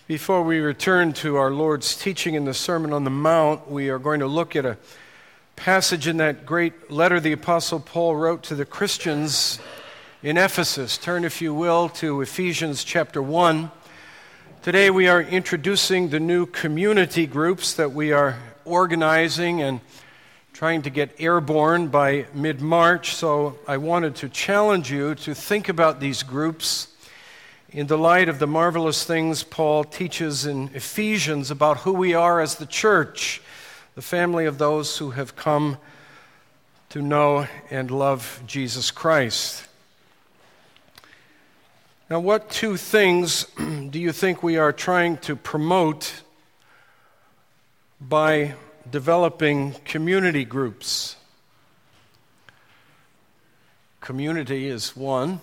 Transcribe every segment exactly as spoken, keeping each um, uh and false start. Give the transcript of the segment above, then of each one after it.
Before we return to our Lord's teaching in the Sermon on the Mount, we are going to look at a passage in that great letter the Apostle Paul wrote to the Christians in Ephesus. Turn, if you will, to Ephesians chapter one. Today we are introducing the new community groups that we are organizing and trying to get airborne by mid-March. So I wanted to challenge you to think about these groups in the light of the marvelous things Paul teaches in Ephesians about who we are as the church, the family of those who have come to know and love Jesus Christ. Now, what two things do you think we are trying to promote by developing community groups? Community is one.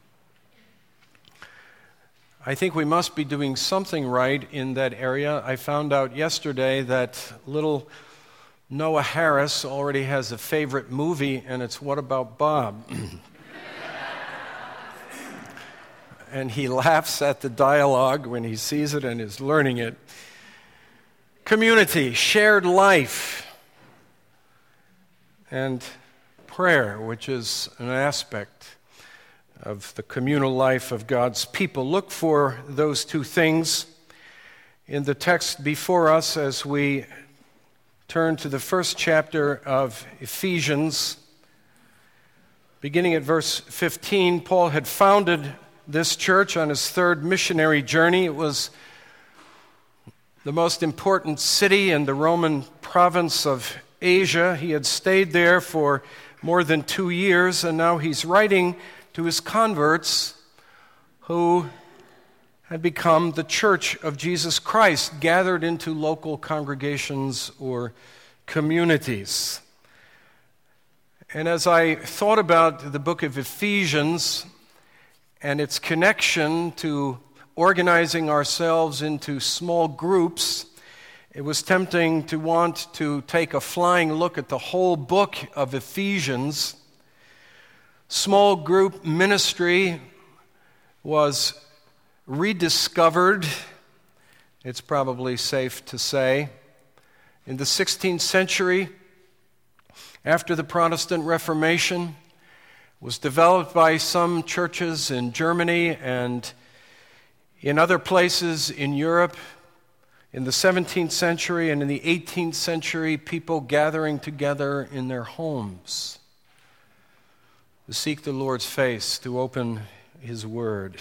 I think we must be doing something right in that area. I found out yesterday that little Noah Harris already has a favorite movie, and it's What About Bob? And he laughs at the dialogue when he sees it and is learning it. Community, shared life, and prayer, which is an aspect of the communal life of God's people. Look for those two things in the text before us as we turn to the first chapter of Ephesians. Beginning at verse fifteen, Paul had founded this church on his third missionary journey. It was the most important city in the Roman province of Asia. He had stayed there for more than two years, and now he's writing to his converts who had become the church of Jesus Christ, gathered into local congregations or communities. And as I thought about the book of Ephesians and its connection to organizing ourselves into small groups, it was tempting to want to take a flying look at the whole book of Ephesians. Small group ministry was rediscovered, it's probably safe to say, in the sixteenth century, after the Protestant Reformation. Was developed by some churches in Germany and in other places in Europe. In the seventeenth century and in the eighteenth century, people gathering together in their homes to seek the Lord's face, to open His Word.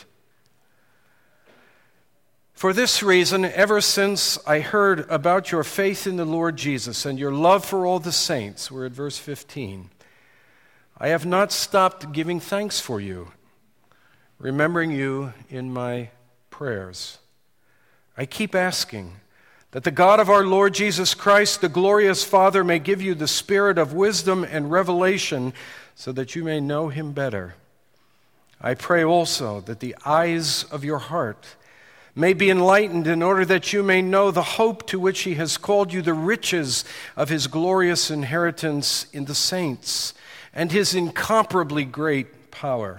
For this reason, ever since I heard about your faith in the Lord Jesus and your love for all the saints, we're at verse fifteen, I have not stopped giving thanks for you, remembering you in my prayers. I keep asking that the God of our Lord Jesus Christ, the glorious Father, may give you the spirit of wisdom and revelation so that you may know Him better. I pray also that the eyes of your heart may be enlightened in order that you may know the hope to which He has called you, the riches of His glorious inheritance in the saints, and His incomparably great power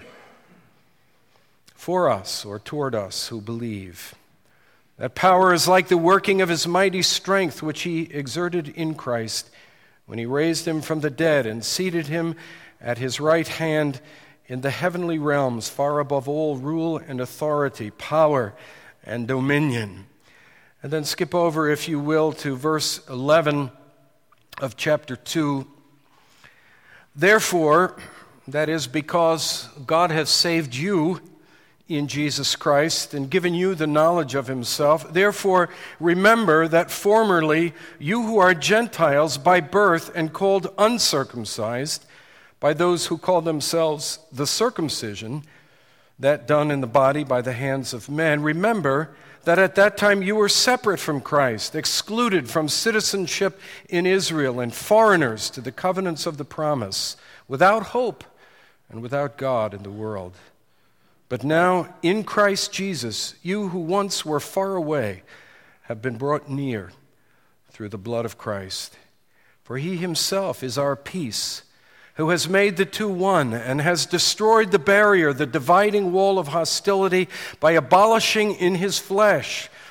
for us or toward us who believe. That power is like the working of His mighty strength, which He exerted in Christ when He raised Him from the dead and seated Him at His right hand in the heavenly realms, far above all rule and authority, power and dominion. And then skip over, if you will, to verse eleven of chapter two. Therefore, that is because God has saved you in Jesus Christ and given you the knowledge of Himself. Therefore, remember that formerly you who are Gentiles by birth and called uncircumcised by those who call themselves the circumcision, that done in the body by the hands of men, remember that at that time you were separate from Christ, excluded from citizenship in Israel, and foreigners to the covenants of the promise, without hope and without God in the world. But now, in Christ Jesus, you who once were far away have been brought near through the blood of Christ. For He Himself is our peace, who has made the two one and has destroyed the barrier, the dividing wall of hostility, by abolishing in His flesh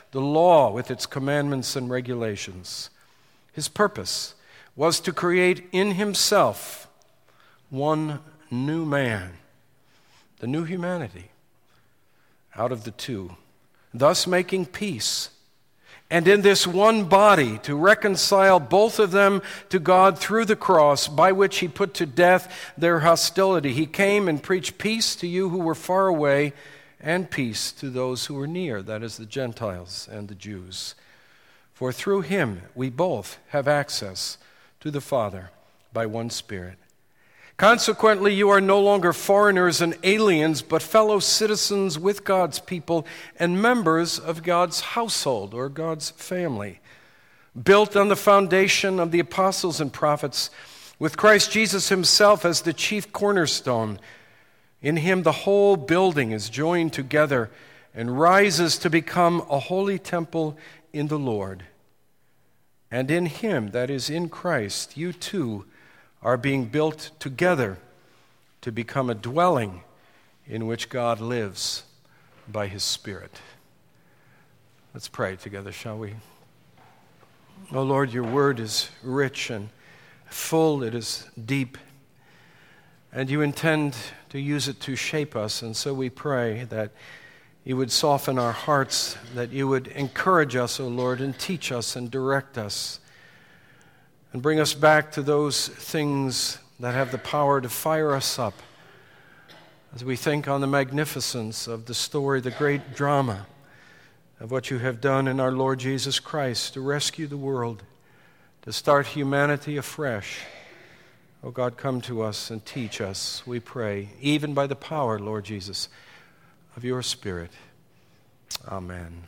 the law with its commandments and regulations. His purpose was to create in himself one new man, the new humanity, out of the two, thus making peace. And in this one body to reconcile both of them to God through the cross, by which he put to death their hostility. He came and preached peace to you who were far away, and peace to those who were near, that is, the Gentiles and the Jews. For through him we both have access to the Father by one Spirit. Consequently, you are no longer foreigners and aliens, but fellow citizens with God's people and members of God's household or God's family, built on the foundation of the apostles and prophets, with Christ Jesus himself as the chief cornerstone. In him the whole building is joined together and rises to become a holy temple in the Lord. And in him, that is, in Christ, you too are being built together to become a dwelling in which God lives by his Spirit. Let's pray together, shall we? Oh Lord, your word is rich and full, it is deep, and you intend to use it to shape us, and so we pray that you would soften our hearts, that you would encourage us, O Lord, and teach us and direct us, and bring us back to those things that have the power to fire us up as we think on the magnificence of the story, the great drama of what you have done in our Lord Jesus Christ to rescue the world, to start humanity afresh. Oh God, come to us and teach us, we pray, even by the power, Lord Jesus, of your Spirit. Amen.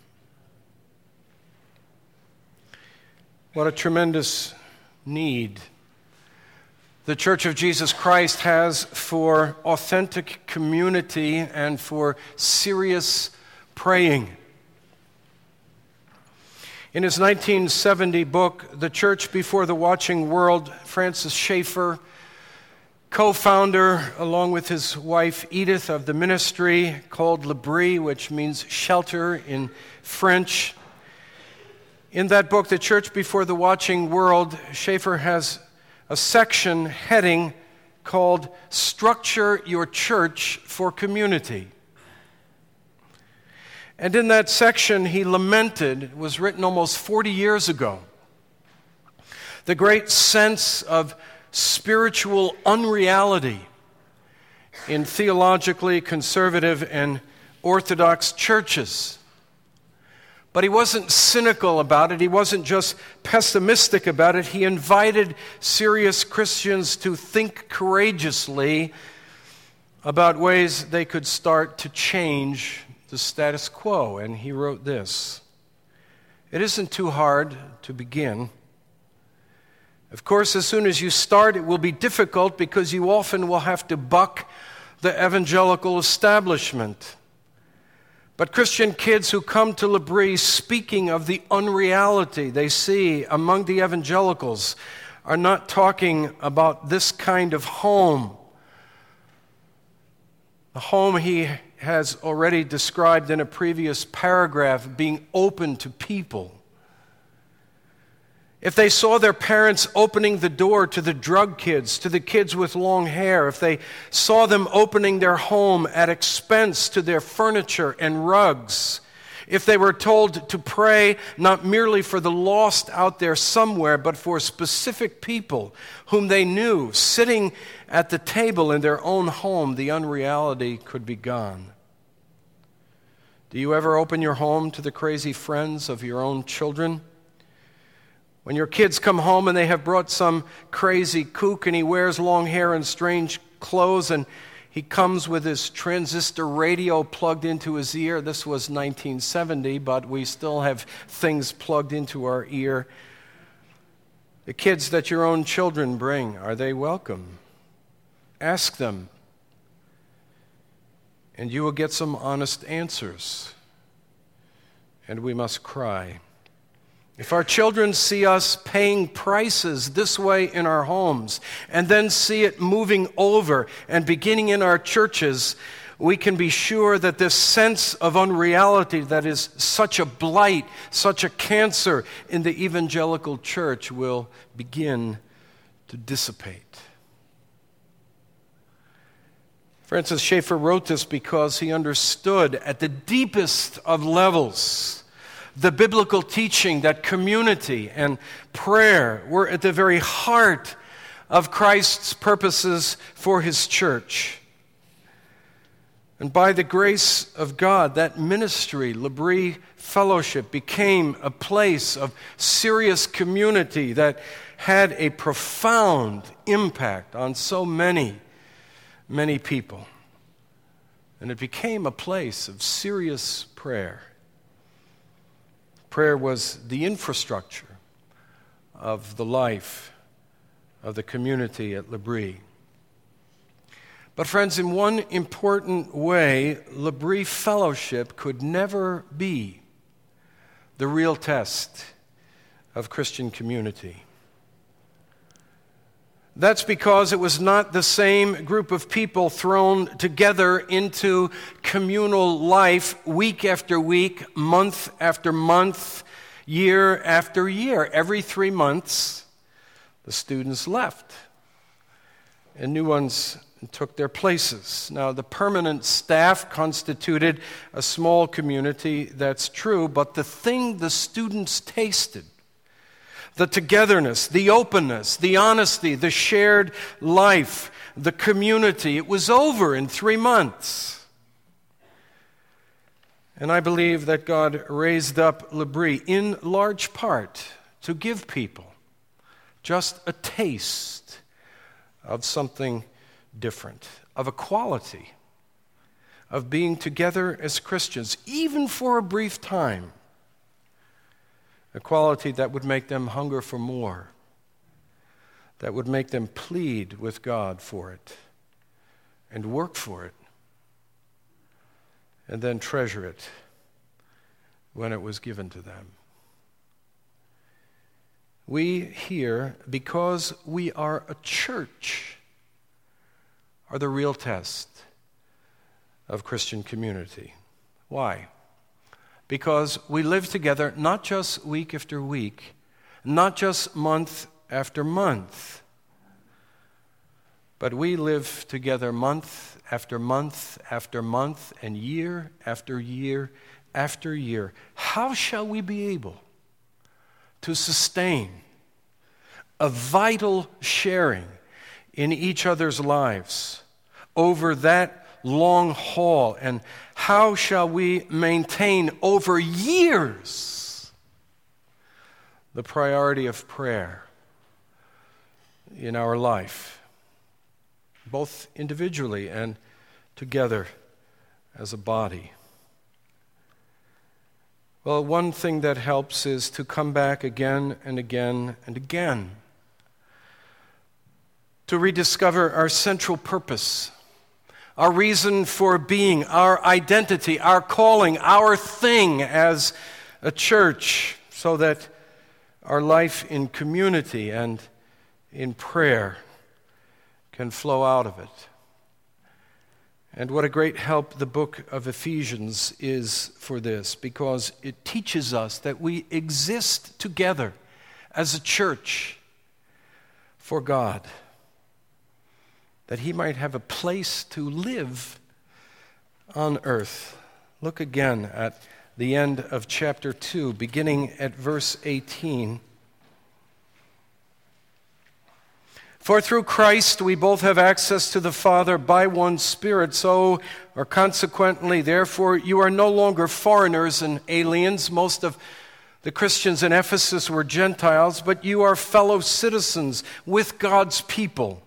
What a tremendous need the Church of Jesus Christ has for authentic community and for serious praying. In his nineteen seventy book, The Church Before the Watching World, Francis Schaeffer, co-founder along with his wife Edith of the ministry called L'Abri, which means shelter in French. In that book, The Church Before the Watching World, Schaeffer has a section heading called Structure Your Church for Community. And in that section, he lamented, it was written almost forty years ago, the great sense of spiritual unreality in theologically conservative and orthodox churches. But he wasn't cynical about it. He wasn't just pessimistic about it. He invited serious Christians to think courageously about ways they could start to change the status quo. And he wrote this: "It isn't too hard to begin. Of course, as soon as you start, it will be difficult because you often will have to buck the evangelical establishment. But Christian kids who come to L'Abri speaking of the unreality they see among the evangelicals are not talking about this kind of home. The home he has already described in a previous paragraph, being open to people. If they saw their parents opening the door to the drug kids, to the kids with long hair, if they saw them opening their home at expense to their furniture and rugs, if they were told to pray not merely for the lost out there somewhere, but for specific people whom they knew sitting at the table in their own home, the unreality could be gone. Do you ever open your home to the crazy friends of your own children? When your kids come home and they have brought some crazy kook and he wears long hair and strange clothes and he comes with his transistor radio plugged into his ear. This was nineteen seventy, but we still have things plugged into our ear. The kids that your own children bring, are they welcome? Ask them, and you will get some honest answers. And we must cry. If our children see us paying prices this way in our homes and then see it moving over and beginning in our churches, we can be sure that this sense of unreality that is such a blight, such a cancer in the evangelical church will begin to dissipate. Francis Schaeffer wrote this because he understood at the deepest of levels the biblical teaching that community and prayer were at the very heart of Christ's purposes for his church. And by the grace of God, that ministry, L'Abri Fellowship, became a place of serious community that had a profound impact on so many, many people. And it became a place of serious prayer. Prayer was the infrastructure of the life of the community at L'Abri. But friends, in one important way, L'Abri Fellowship could never be the real test of Christian community. That's because it was not the same group of people thrown together into communal life week after week, month after month, year after year. Every three months, the students left, and new ones took their places. Now, the permanent staff constituted a small community, that's true, but the thing the students tasted, the togetherness, the openness, the honesty, the shared life, the community, it was over in three months. And I believe that God raised up L'Abri in large part to give people just a taste of something different, of a quality of being together as Christians, even for a brief time. A quality that would make them hunger for more, that would make them plead with God for it and work for it, and then treasure it when it was given to them. We here, because we are a church, are the real test of Christian community. Why? Because we live together not just week after week, not just month after month, but we live together month after month after month and year after year after year. How shall we be able to sustain a vital sharing in each other's lives over that long haul? And how shall we maintain over years the priority of prayer in our life, both individually and together as a body? Well, one thing that helps is to come back again and again and again, to rediscover our central purpose, our reason for being, our identity, our calling, our thing as a church, so that our life in community and in prayer can flow out of it. And what a great help the book of Ephesians is for this, because it teaches us that we exist together as a church for God, that He might have a place to live on earth. Look again at the end of chapter two, beginning at verse eighteen. For through Christ we both have access to the Father by one Spirit, so, or consequently, therefore, you are no longer foreigners and aliens. Most of the Christians in Ephesus were Gentiles, but you are fellow citizens with God's people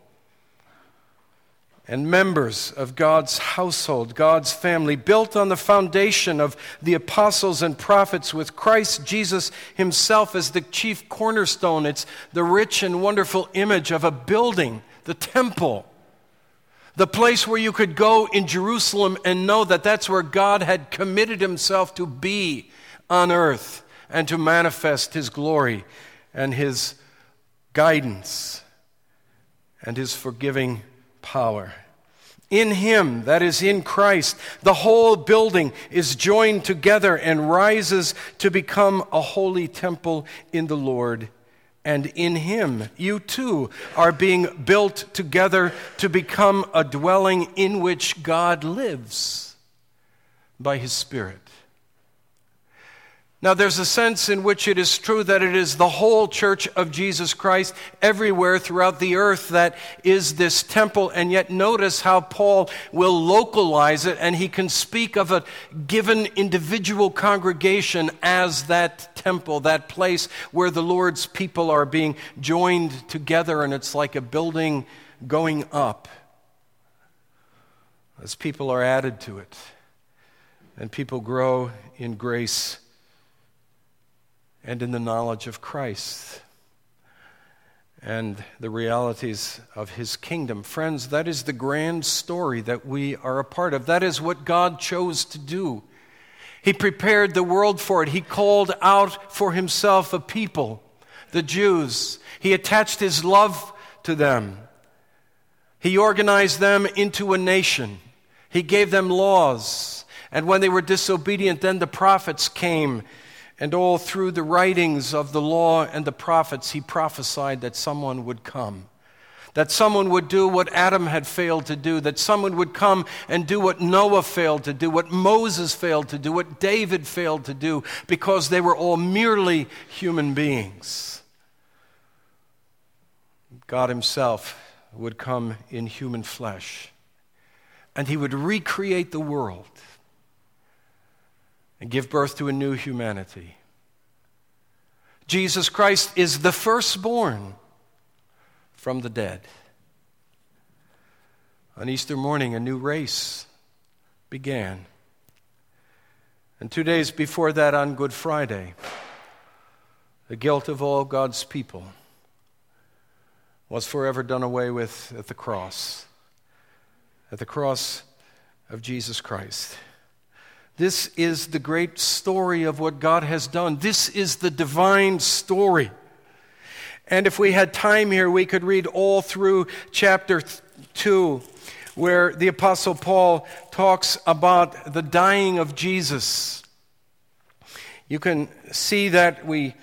and members of God's household, God's family, built on the foundation of the apostles and prophets, with Christ Jesus Himself as the chief cornerstone. It's the rich and wonderful image of a building, the temple, the place where you could go in Jerusalem and know that that's where God had committed Himself to be on earth and to manifest His glory and His guidance and His forgiving power. In him, that is in Christ, the whole building is joined together and rises to become a holy temple in the Lord. And in him, you too are being built together to become a dwelling in which God lives by his Spirit. Now, there's a sense in which it is true that it is the whole church of Jesus Christ everywhere throughout the earth that is this temple. And yet notice how Paul will localize it, and he can speak of a given individual congregation as that temple, that place where the Lord's people are being joined together, and it's like a building going up as people are added to it and people grow in grace and in the knowledge of Christ and the realities of his kingdom. Friends, that is the grand story that we are a part of. That is what God chose to do. He prepared the world for it. He called out for himself a people, the Jews. He attached his love to them. He organized them into a nation. He gave them laws. And when they were disobedient, then the prophets came. And all through the writings of the law and the prophets, he prophesied that someone would come, that someone would do what Adam had failed to do, that someone would come and do what Noah failed to do, what Moses failed to do, what David failed to do, because they were all merely human beings. God himself would come in human flesh, and he would recreate the world and give birth to a new humanity. Jesus Christ is the firstborn from the dead. On Easter morning, a new race began. And two days before that, on Good Friday, the guilt of all God's people was forever done away with at the cross, at the cross of Jesus Christ. This is the great story of what God has done. This is the divine story. And if we had time here, we could read all through chapter two, where the Apostle Paul talks about the dying of Jesus. You can see that we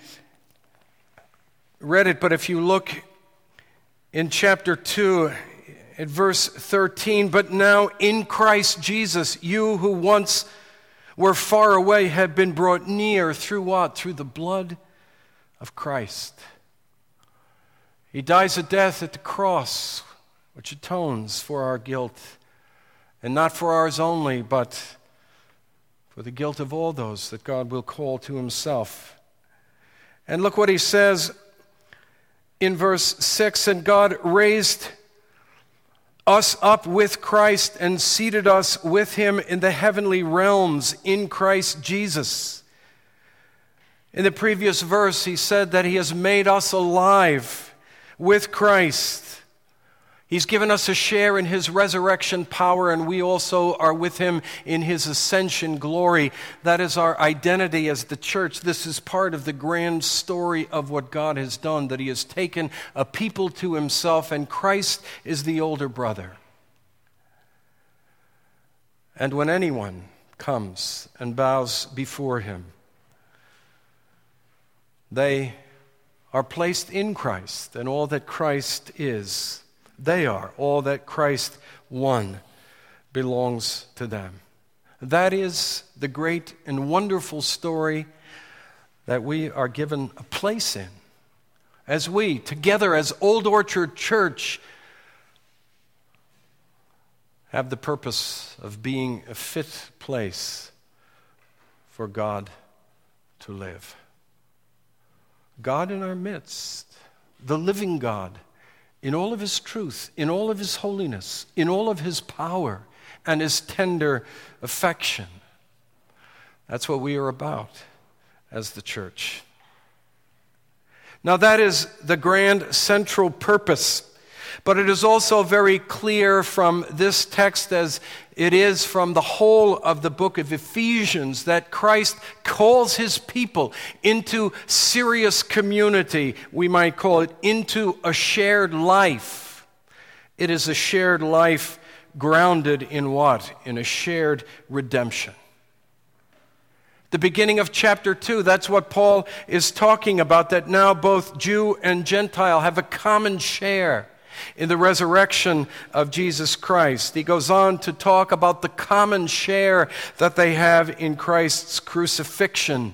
read it, but if you look in chapter two, at verse thirteen, but now in Christ Jesus, you who once were far away have been brought near through what? Through the blood of Christ. He dies a death at the cross, which atones for our guilt, and not for ours only, but for the guilt of all those that God will call to himself. And look what he says in verse six, and God raised us up with Christ and seated us with him in the heavenly realms in Christ Jesus. In the previous verse, he said that he has made us alive with Christ. He's given us a share in his resurrection power, and we also are with him in his ascension glory. That is our identity as the church. This is part of the grand story of what God has done, that he has taken a people to himself, and Christ is the older brother. And when anyone comes and bows before him, they are placed in Christ, and all that Christ is, they are. All that Christ won belongs to them. That is the great and wonderful story that we are given a place in. As we, together as Old Orchard Church, have the purpose of being a fit place for God to live. God in our midst, the living God, in all of his truth, in all of his holiness, in all of his power and his tender affection. That's what we are about as the church. Now that is the grand central purpose, but it is also very clear from this text, as it is from the whole of the book of Ephesians, that Christ calls his people into serious community, we might call it, into a shared life. It is a shared life grounded in what? In a shared redemption. The beginning of chapter two, that's what Paul is talking about, that now both Jew and Gentile have a common share in the resurrection of Jesus Christ. He goes on to talk about the common share that they have in Christ's crucifixion.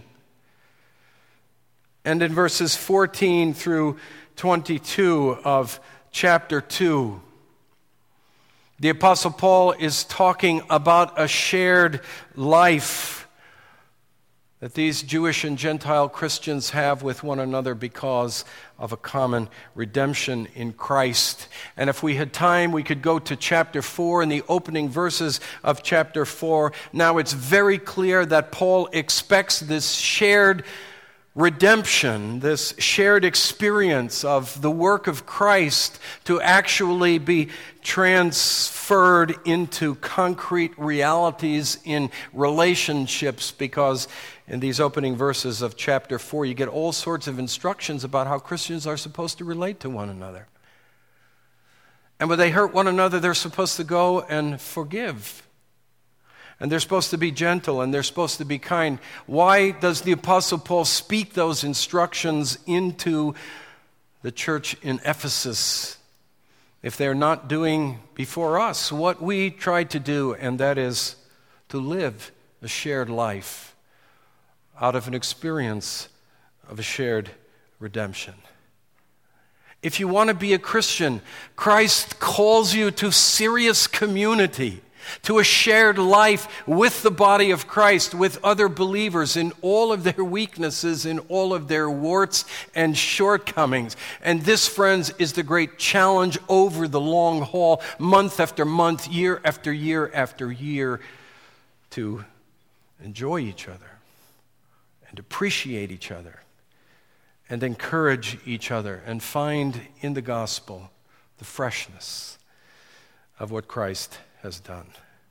And in verses fourteen through twenty-two of chapter two, the Apostle Paul is talking about a shared life that these Jewish and Gentile Christians have with one another because of a common redemption in Christ. And if we had time, we could go to chapter four and the opening verses of chapter four. Now it's very clear that Paul expects this shared redemption, this shared experience of the work of Christ to actually be transferred into concrete realities in relationships, because in these opening verses of chapter four, you get all sorts of instructions about how Christians are supposed to relate to one another. And when they hurt one another, they're supposed to go and forgive. And they're supposed to be gentle, and they're supposed to be kind. Why does the Apostle Paul speak those instructions into the church in Ephesus if they're not doing before us what we tried to do, and that is to live a shared life out of an experience of a shared redemption? If you want to be a Christian, Christ calls you to serious community, to a shared life with the body of Christ, with other believers in all of their weaknesses, in all of their warts and shortcomings. And this, friends, is the great challenge over the long haul, month after month, year after year after year, to enjoy each other and appreciate each other and encourage each other and find in the gospel the freshness of what Christ has done.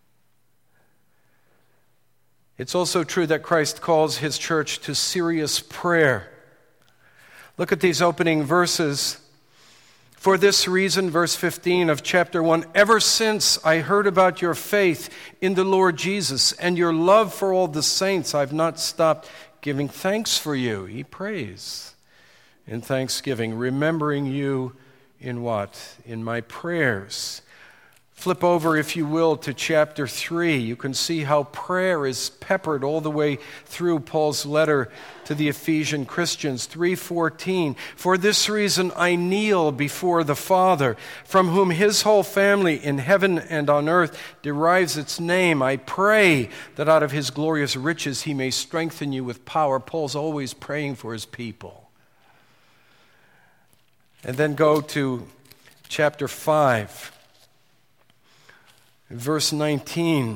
It's also true that Christ calls his church to serious prayer. Look at these opening verses. For this reason, verse fifteen of chapter one, ever since I heard about your faith in the Lord Jesus and your love for all the saints, I've not stopped giving thanks for you. He prays in thanksgiving, remembering you in what? In my prayers. Flip over, if you will, to chapter three. You can see how prayer is peppered all the way through Paul's letter to the Ephesian Christians. three fourteen, for this reason I kneel before the Father, from whom his whole family in heaven and on earth derives its name. I pray that out of his glorious riches he may strengthen you with power. Paul's always praying for his people. And then go to chapter five. Verse nineteen,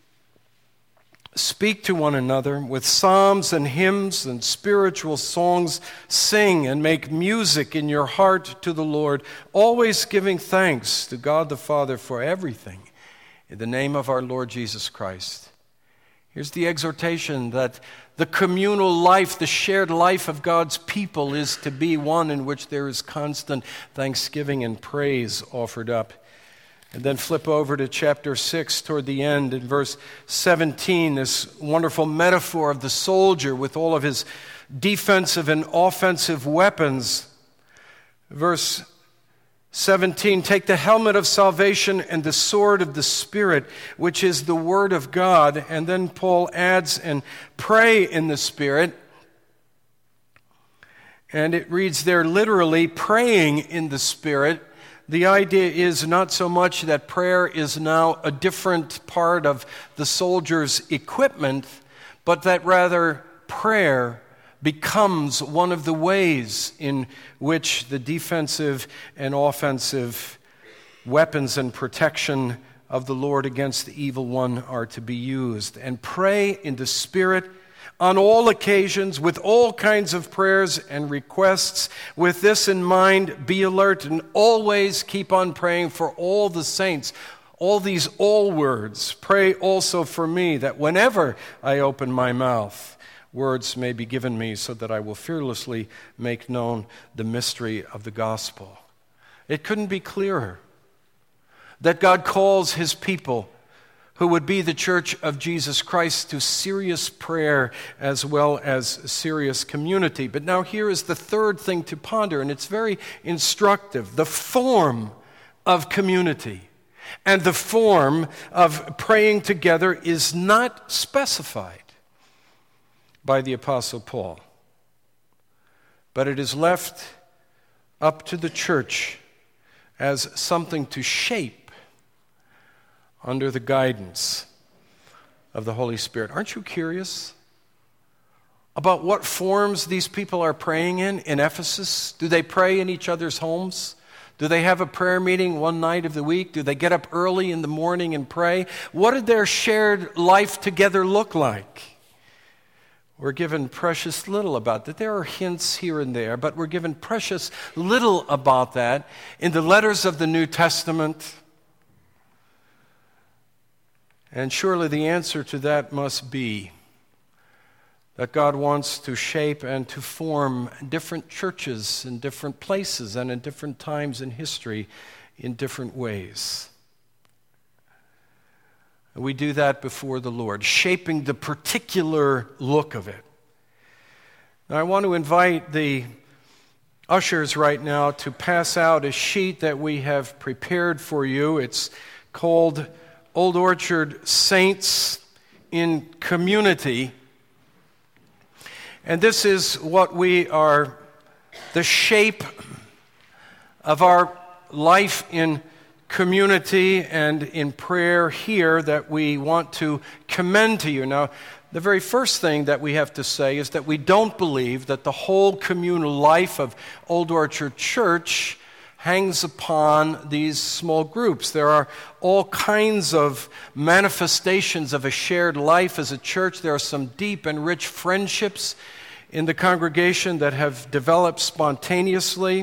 speak to one another with psalms and hymns and spiritual songs. Sing and make music in your heart to the Lord, always giving thanks to God the Father for everything in the name of our Lord Jesus Christ. Here's the exhortation that the communal life, the shared life of God's people is to be one in which there is constant thanksgiving and praise offered up. And then flip over to chapter six toward the end in verse seventeen, this wonderful metaphor of the soldier with all of his defensive and offensive weapons. Verse seventeen, take the helmet of salvation and the sword of the Spirit, which is the word of God. And then Paul adds, and pray in the Spirit. And it reads there literally, praying in the Spirit. The idea is not so much that prayer is now a different part of the soldier's equipment, but that rather prayer becomes one of the ways in which the defensive and offensive weapons and protection of the Lord against the evil one are to be used. And pray in the Spirit on all occasions, with all kinds of prayers and requests. With this in mind, be alert and always keep on praying for all the saints. All these all words. Pray also for me, that whenever I open my mouth, words may be given me, so that I will fearlessly make known the mystery of the gospel. It couldn't be clearer. that God calls his people, who would be the church of Jesus Christ, to serious prayer as well as serious community. But now here is the third thing to ponder, and it's very instructive. The form of community and the form of praying together is not specified by the Apostle Paul, but it is left up to the church as something to shape under the guidance of the Holy Spirit. Aren't you curious about what forms these people are praying in in Ephesus? Do they pray in each other's homes? Do they have a prayer meeting one night of the week? Do they get up early in the morning and pray? What did their shared life together look like? We're given precious little about that. There are hints here and there, but we're given precious little about that in the letters of the New Testament. And surely the answer to that must be that God wants to shape and to form different churches in different places and in different times in history in different ways. We do that before the Lord, shaping the particular look of it. Now, I want to invite the ushers right now to pass out a sheet that we have prepared for you. It's called Old Orchard Saints in Community. And this is what we are, the shape of our life in community and in prayer here that we want to commend to you. Now, the very first thing that we have to say is that we don't believe that the whole communal life of Old Orchard Church hangs upon these small groups. There are all kinds of manifestations of a shared life as a church. There are some deep and rich friendships in the congregation that have developed spontaneously.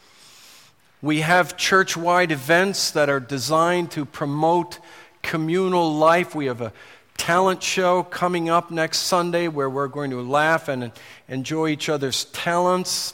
We have church-wide events that are designed to promote communal life. We have a talent show coming up next Sunday where we're going to laugh and enjoy each other's talents.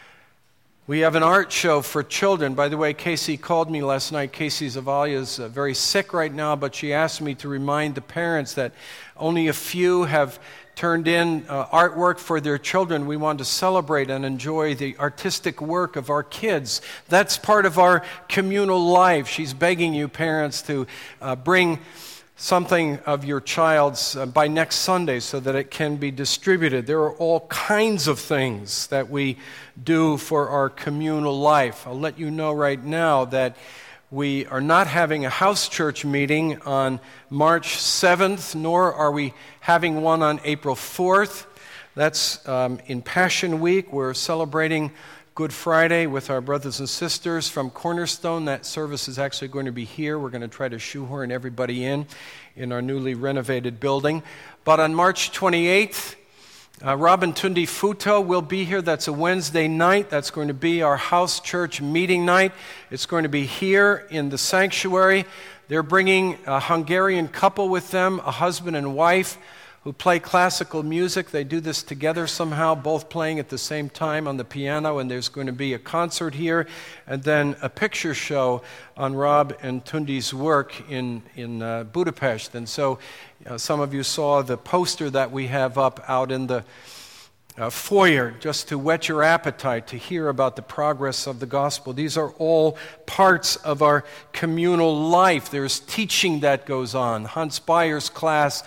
We have an art show for children. By the way, Casey called me last night. Casey Zavalia is uh, very sick right now, but she asked me to remind the parents that only a few have turned in uh, artwork for their children. We want to celebrate and enjoy the artistic work of our kids. That's part of our communal life. She's begging you, parents, to uh, bring something of your child's uh, by next Sunday so that it can be distributed. There are all kinds of things that we do for our communal life. I'll let you know right now that we are not having a house church meeting on March seventh, nor are we having one on April fourth. That's um, in Passion Week. We're celebrating Good Friday with our brothers and sisters from Cornerstone. That service is actually going to be here. We're going to try to shoehorn everybody in in our newly renovated building. But on March twenty-eighth, uh, Robin Tundi Futo will be here. That's a Wednesday night. That's going to be our house church meeting night. It's going to be here in the sanctuary. They're bringing a Hungarian couple with them, a husband and wife, who play classical music. They do this together somehow, both playing at the same time on the piano, and there's going to be a concert here, and then a picture show on Rob and Tundi's work in, in uh, Budapest. And so uh, some of you saw the poster that we have up out in the uh, foyer, just to whet your appetite to hear about the progress of the gospel. These are all parts of our communal life. There's teaching that goes on. Hans Bayer's class,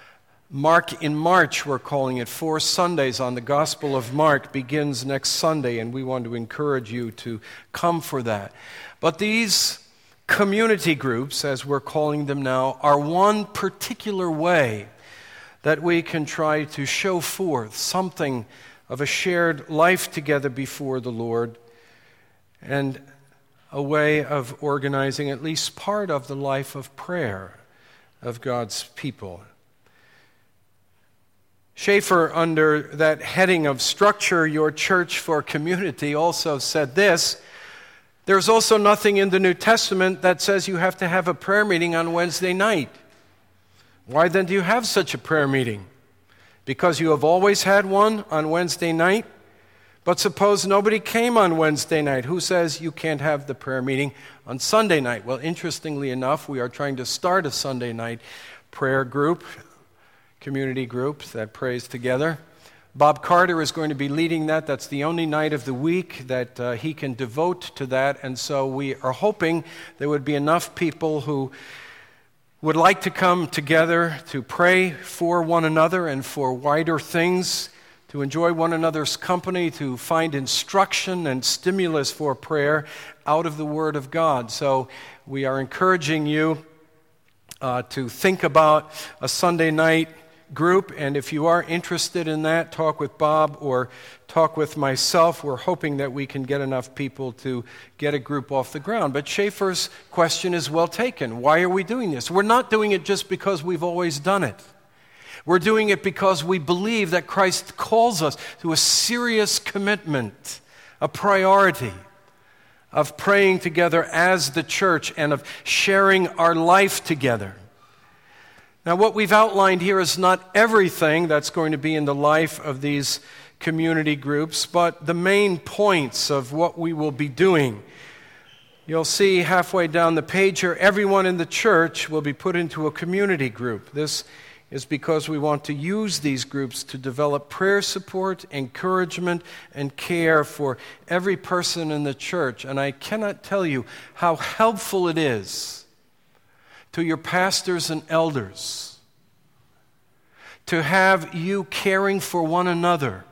Mark in March, we're calling it, four Sundays on the Gospel of Mark, begins next Sunday, and we want to encourage you to come for that. But these community groups, as we're calling them now, are one particular way that we can try to show forth something of a shared life together before the Lord, and a way of organizing at least part of the life of prayer of God's people. Schaeffer, under that heading of Structure Your Church for Community, also said this: there's also nothing in the New Testament that says you have to have a prayer meeting on Wednesday night. Why then do you have such a prayer meeting? Because you have always had one on Wednesday night? But suppose nobody came on Wednesday night. Who says you can't have the prayer meeting on Sunday night? Well, interestingly enough, we are trying to start a Sunday night prayer group, community group that prays together. Bob Carter is going to be leading that. That's the only night of the week that uh, he can devote to that. And so we are hoping there would be enough people who would like to come together to pray for one another and for wider things, to enjoy one another's company, to find instruction and stimulus for prayer out of the Word of God. So we are encouraging you uh, to think about a Sunday night group, and if you are interested in that, talk with Bob or talk with myself. We're hoping that we can get enough people to get a group off the ground. But Schaefer's question is well taken. Why are we doing this? We're not doing it just because we've always done it. We're doing it because we believe that Christ calls us to a serious commitment, a priority of praying together as the church and of sharing our life together. Now, what we've outlined here is not everything that's going to be in the life of these community groups, but the main points of what we will be doing. You'll see halfway down the page here, everyone in the church will be put into a community group. This is because we want to use these groups to develop prayer support, encouragement, and care for every person in the church. And I cannot tell you how helpful it is to your pastors and elders to have you caring for one another,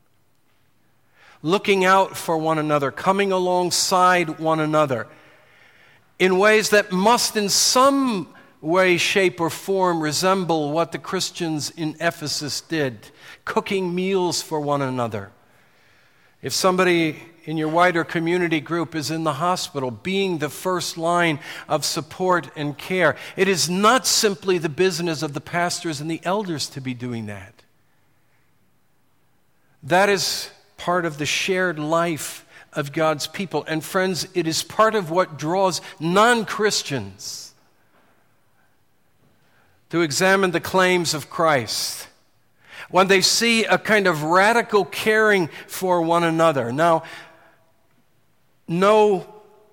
looking out for one another, coming alongside one another in ways that must in some way, shape, or form resemble what the Christians in Ephesus did, cooking meals for one another. If somebody in your wider community group is in the hospital, being the first line of support and care, it is not simply the business of the pastors and the elders to be doing that. That is part of the shared life of God's people. And friends, it is part of what draws non-Christians to examine the claims of Christ when they see a kind of radical caring for one another. Now, no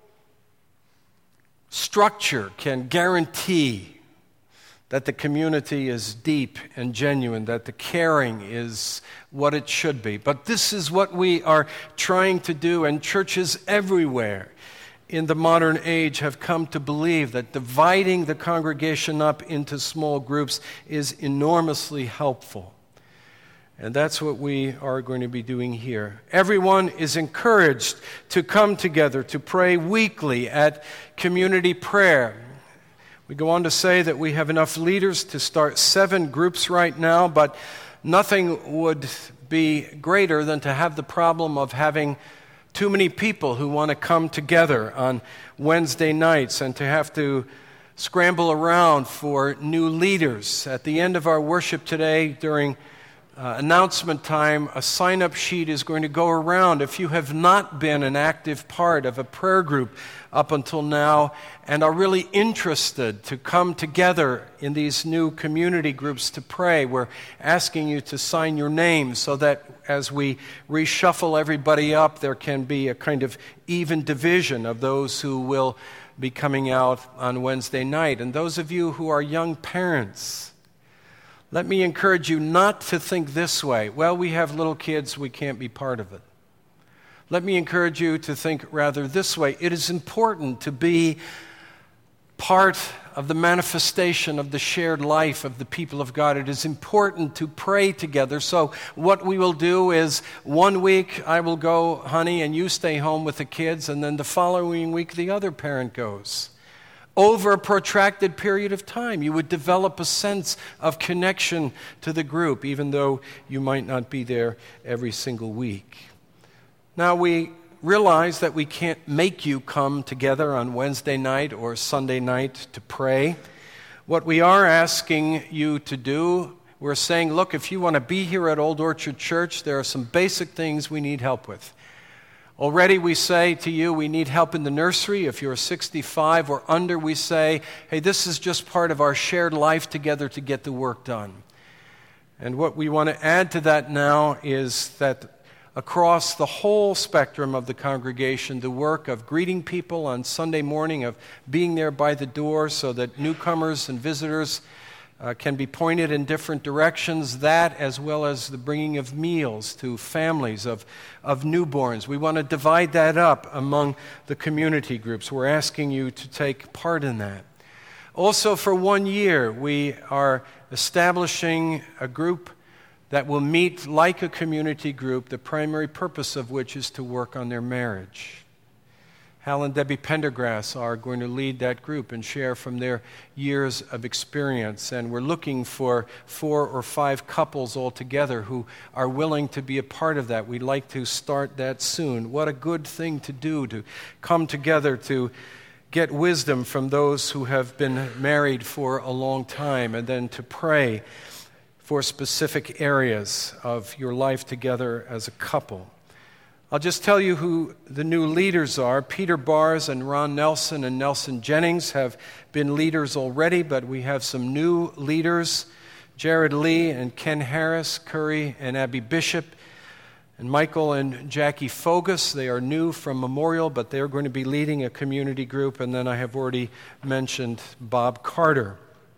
structure can guarantee that the community is deep and genuine, that the caring is what it should be. But this is what we are trying to do, and churches everywhere in the modern age have come to believe that dividing the congregation up into small groups is enormously helpful. And that's what we are going to be doing here. Everyone is encouraged to come together to pray weekly at community prayer. We go on to say that we have enough leaders to start seven groups right now, but nothing would be greater than to have the problem of having too many people who want to come together on Wednesday nights and to have to scramble around for new leaders. At the end of our worship today, during Uh, announcement time, a sign-up sheet is going to go around. If you have not been an active part of a prayer group up until now and are really interested to come together in these new community groups to pray, we're asking you to sign your name so that as we reshuffle everybody up, there can be a kind of even division of those who will be coming out on Wednesday night. And those of you who are young parents, let me encourage you not to think this way: well, we have little kids, we can't be part of it. Let me encourage you to think rather this way: it is important to be part of the manifestation of the shared life of the people of God. It is important to pray together. So what we will do is one week I will go, honey, and you stay home with the kids, and then the following week the other parent goes. Over a protracted period of time, you would develop a sense of connection to the group, even though you might not be there every single week. Now, we realize that we can't make you come together on Wednesday night or Sunday night to pray. What we are asking you to do, we're saying, look, if you want to be here at Old Orchard Church, there are some basic things we need help with. Already we say to you, we need help in the nursery. If you're sixty-five or under, we say, hey, this is just part of our shared life together to get the work done. And what we want to add to that now is that across the whole spectrum of the congregation, the work of greeting people on Sunday morning, of being there by the door so that newcomers and visitors uh, can be pointed in different directions, that as well as the bringing of meals to families of, of newborns. We want to divide that up among the community groups. We're asking you to take part in that. Also, for one year, we are establishing a group that will meet like a community group, the primary purpose of which is to work on their marriage. Hal and Debbie Pendergrass are going to lead that group and share from their years of experience. And we're looking for four or five couples altogether who are willing to be a part of that. We'd like to start that soon. What a good thing to do, to come together to get wisdom from those who have been married for a long time, and then to pray for specific areas of your life together as a couple. I'll just tell you who the new leaders are. Peter Bars and Ron Nelson and Nelson Jennings have been leaders already, but we have some new leaders, Jared Lee and Ken Harris, Curry and Abby Bishop, and Michael and Jackie Fogus. They are new from Memorial, but they're going to be leading a community group. And then I have already mentioned Bob Carter.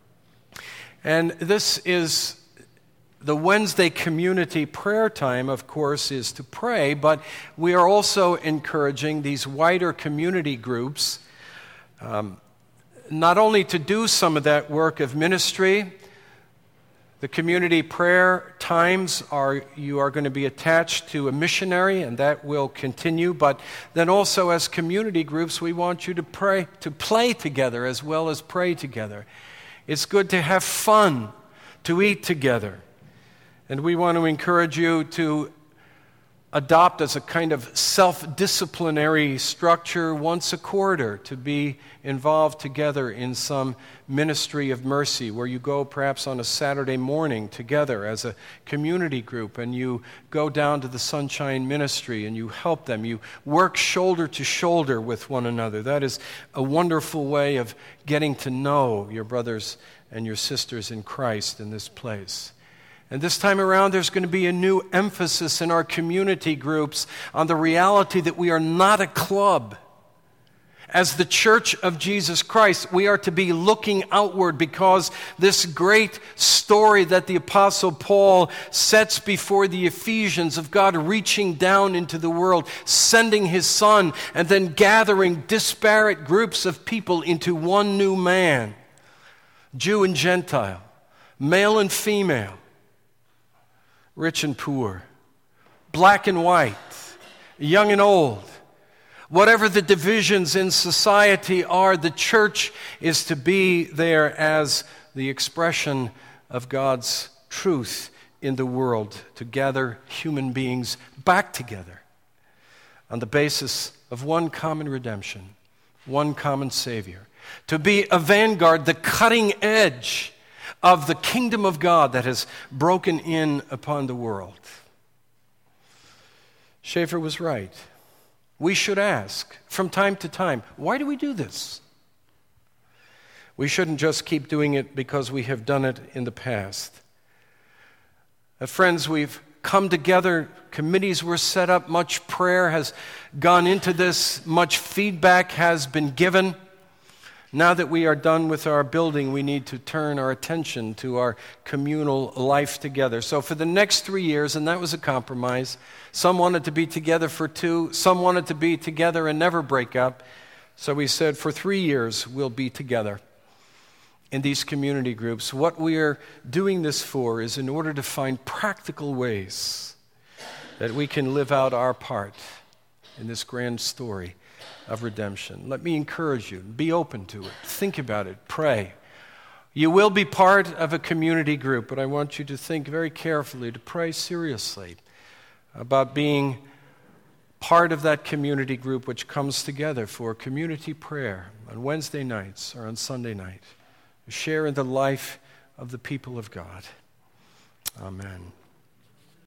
And this is the Wednesday community prayer time, of course, is to pray, but we are also encouraging these wider community groups um, not only to do some of that work of ministry. The community prayer times are, you are going to be attached to a missionary, and that will continue. But then also as community groups, we want you to pray, to play together as well as pray together. It's good to have fun, to eat together. And we want to encourage you to adopt as a kind of self-disciplinary structure once a quarter to be involved together in some ministry of mercy, where you go perhaps on a Saturday morning together as a community group and you go down to the Sunshine Ministry and you help them. You work shoulder to shoulder with one another. That is a wonderful way of getting to know your brothers and your sisters in Christ in this place. And this time around, there's going to be a new emphasis in our community groups on the reality that we are not a club. As the Church of Jesus Christ, we are to be looking outward, because this great story that the Apostle Paul sets before the Ephesians of God reaching down into the world, sending His Son, and then gathering disparate groups of people into one new man, Jew and Gentile, male and female, rich and poor, black and white, young and old. Whatever the divisions in society are, the church is to be there as the expression of God's truth in the world, to gather human beings back together on the basis of one common redemption, one common Savior, to be a vanguard, the cutting edge of the kingdom of God that has broken in upon the world. Schaeffer was right. We should ask from time to time, why do we do this? We shouldn't just keep doing it because we have done it in the past. Uh, friends, we've come together, committees were set up, much prayer has gone into this, much feedback has been given. Now that we are done with our building, we need to turn our attention to our communal life together. So for the next three years, and that was a compromise, some wanted to be together for two, some wanted to be together and never break up. So we said for three years, we'll be together in these community groups. What we are doing this for is in order to find practical ways that we can live out our part in this grand story of redemption. Let me encourage you, be open to it, think about it, pray. You will be part of a community group, but I want you to think very carefully, to pray seriously about being part of that community group which comes together for community prayer on Wednesday nights or on Sunday night. Share in the life of the people of God. Amen.